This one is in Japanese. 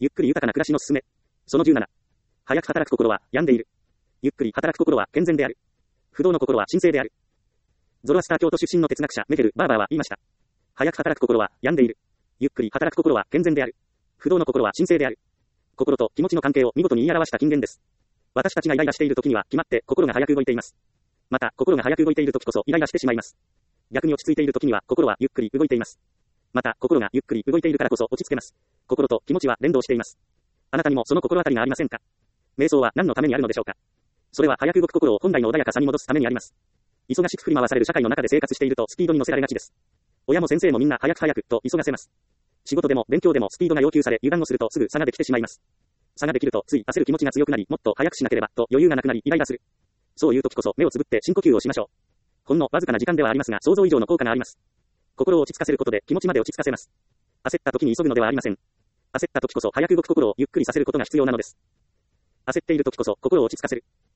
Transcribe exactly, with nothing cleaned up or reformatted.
ゆっくり豊かな暮らしのすすめ。そのじゅうなな。早く働く心は病んでいる。ゆっくり働く心は健全である。不動の心は神聖である。ゾロアスター教徒出身の哲学者メケル・バーバーは言いました。早く働く心は病んでいる。ゆっくり働く心は健全である。不動の心は神聖である。心と気持ちの関係を見事に言い表した金言です。私たちがイライラしている時には決まって心が早く動いています。また、心が早く動いている時こそイライラしてしまいます。逆に落ち着いている時には心はゆっくり動いています。また、心がゆっくり動いているからこそ落ち着けます。心と気持ちは連動しています。あなたにもその心当たりがありませんか？瞑想は何のためにあるのでしょうか？それは早く動く心を本来の穏やかさに戻すためにあります。忙しく振り回される社会の中で生活しているとスピードに乗せられがちです。親も先生もみんな早く早くと急がせます。仕事でも勉強でもスピードが要求され油断をするとすぐ差ができてしまいます。差ができるとつい焦る気持ちが強くなり、もっと早くしなければと余裕がなくなりイライラする。そういう時こそ目をつぶって深呼吸をしましょう。ほんのわずかな時間ではありますが想像以上の効果があります。心を落ち着かせることで気持ちまで落ち着かせます。焦った時に急ぐのではありません。焦った時こそ早く動く心をゆっくりさせることが必要なのです。焦っている時こそ心を落ち着かせる。